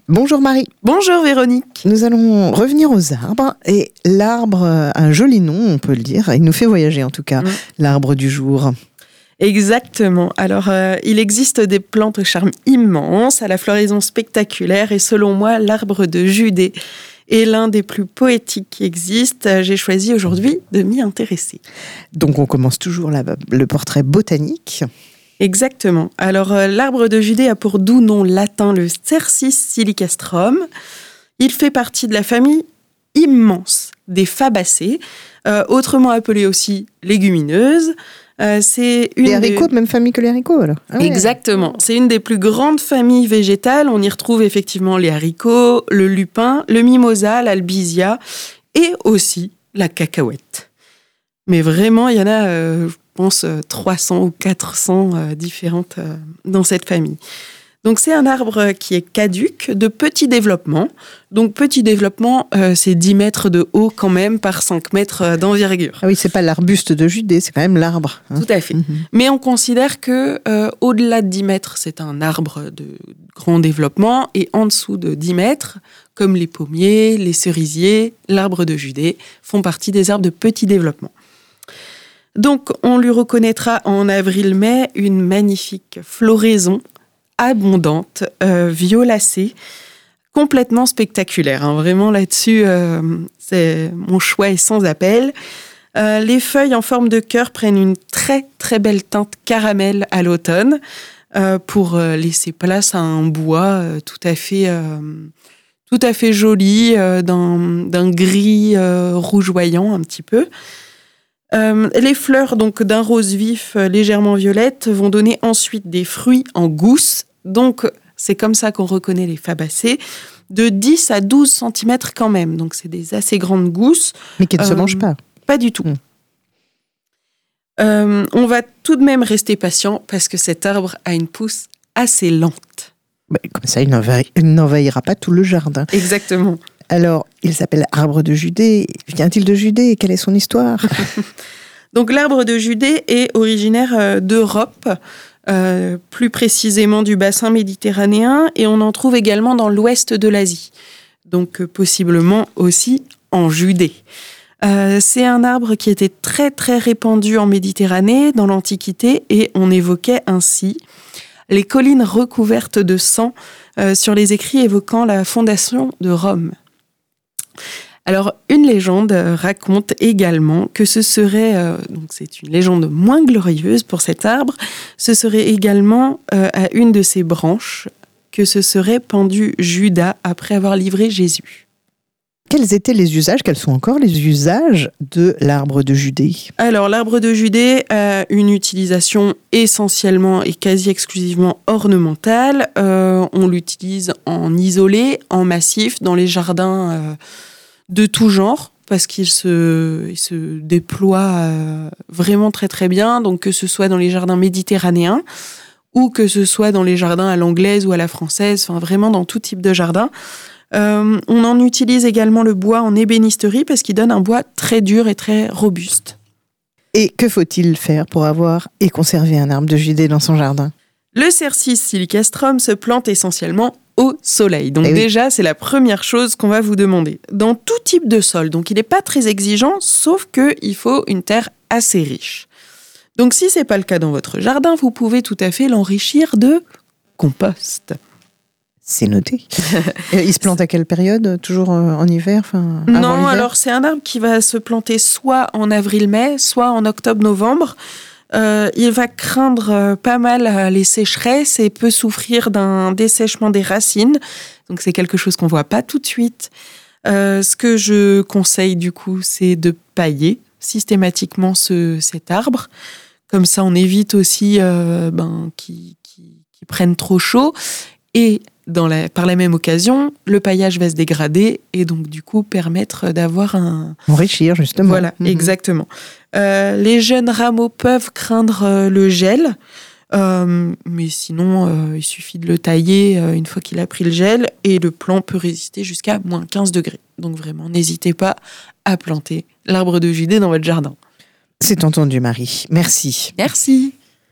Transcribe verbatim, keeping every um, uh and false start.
Bonjour Marie. Bonjour Véronique. Nous allons revenir aux arbres et l'arbre a un joli nom, on peut le dire. Il nous fait voyager en tout cas, mmh. l'arbre du jour. Exactement. Alors, euh, il existe des plantes au charme immense, à la floraison spectaculaire et selon moi, l'arbre de Judée est l'un des plus poétiques qui existent. J'ai choisi aujourd'hui de m'y intéresser. Donc, on commence toujours la, le portrait botanique. Exactement. Alors, euh, l'arbre de Judée a pour doux nom latin le Cercis silicastrum. Il fait partie de la famille immense des Fabacées, euh, autrement appelée aussi légumineuse. Euh, c'est une les haricots, des... même famille que les haricots, alors. Ah ouais. Exactement. C'est une des plus grandes familles végétales. On y retrouve effectivement les haricots, le lupin, le mimosa, l'albizia et aussi la cacahuète. Mais vraiment, il y en a, euh, je pense, trois cents ou quatre cents euh, différentes euh, dans cette famille. Donc, c'est un arbre qui est caduc, de petit développement. Donc, petit développement, euh, c'est dix mètres de haut quand même par cinq mètres d'envergure. Ah oui, c'est pas l'arbuste de Judée, c'est quand même l'arbre. Hein. Tout à fait. Mm-hmm. Mais on considère que euh, au-delà de dix mètres, c'est un arbre de grand développement. Et en dessous de dix mètres, comme les pommiers, les cerisiers, l'arbre de Judée font partie des arbres de petit développement. Donc, on lui reconnaîtra en avril-mai une magnifique floraison abondante, euh, violacée, complètement spectaculaire. Hein. Vraiment là-dessus, euh, c'est, mon choix est sans appel. Euh, les feuilles en forme de cœur prennent une très très belle teinte caramel à l'automne euh, pour euh, laisser place à un bois euh, tout à fait euh, tout à fait joli, euh, d'un, d'un gris euh, rougeoyant un petit peu. Euh, les fleurs donc d'un rose vif euh, légèrement violette vont donner ensuite des fruits en gousses. Donc, c'est comme ça qu'on reconnaît les Fabacées, de dix à douze centimètres quand même. Donc, c'est des assez grandes gousses. Mais qui ne euh, se mangent pas. Pas du tout. Mmh. Euh, on va tout de même rester patient parce que cet arbre a une pousse assez lente. Bah, comme ça, il, n'envahira, il n'envahira pas tout le jardin. Exactement. Alors, il s'appelle arbre de Judée. Vient-il de Judée? Quelle est son histoire? Donc, l'arbre de Judée est originaire d'Europe, euh, plus précisément du bassin méditerranéen, et on en trouve également dans l'ouest de l'Asie, donc euh, possiblement aussi en Judée. Euh, c'est un arbre qui était très très répandu en Méditerranée dans l'Antiquité, et on évoquait ainsi les collines recouvertes de sang euh, sur les écrits évoquant la fondation de Rome. Alors, une légende raconte également que ce serait, euh, donc c'est une légende moins glorieuse pour cet arbre, ce serait également euh, à une de ses branches que se serait pendu Judas après avoir livré Jésus. Quels étaient les usages, quels sont encore les usages de l'arbre de Judée? Alors, l'arbre de Judée a une utilisation essentiellement et quasi exclusivement ornementale. Euh, on l'utilise en isolé, en massif, dans les jardins euh, de tout genre, parce qu'il se, il se déploie euh, vraiment très très bien, donc que ce soit dans les jardins méditerranéens ou que ce soit dans les jardins à l'anglaise ou à la française, enfin vraiment dans tout type de jardin. Euh, on en utilise également le bois en ébénisterie parce qu'il donne un bois très dur et très robuste. Et que faut-il faire pour avoir et conserver un arbre de Judée dans son jardin? Le Cercis silicastrum se plante essentiellement au soleil. Donc et déjà, oui. c'est la première chose qu'on va vous demander. Dans tout type de sol. Donc il n'est pas très exigeant, sauf qu'il faut une terre assez riche. Donc si ce n'est pas le cas dans votre jardin, vous pouvez tout à fait l'enrichir de compost. C'est noté. Il se plante à quelle période? Toujours en hiver, enfin, avant Non, l'hiver? Alors c'est un arbre qui va se planter soit en avril-mai, soit en octobre-novembre. Euh, il va craindre pas mal les sécheresses et peut souffrir d'un dessèchement des racines. Donc c'est quelque chose qu'on ne voit pas tout de suite. Euh, ce que je conseille du coup, c'est de pailler systématiquement ce, cet arbre. Comme ça, on évite aussi euh, ben, qu'il, qu'il, qu'il prenne trop chaud. Et dans la, par la même occasion, le paillage va se dégrader et donc du coup permettre d'avoir un... Enrichir, justement. Voilà, mmh. exactement. Euh, les jeunes rameaux peuvent craindre euh, le gel, euh, mais sinon, euh, il suffit de le tailler euh, une fois qu'il a pris le gel et le plant peut résister jusqu'à moins quinze degrés. Donc vraiment, n'hésitez pas à planter l'arbre de Judée dans votre jardin. C'est entendu, Marie. Merci. Merci.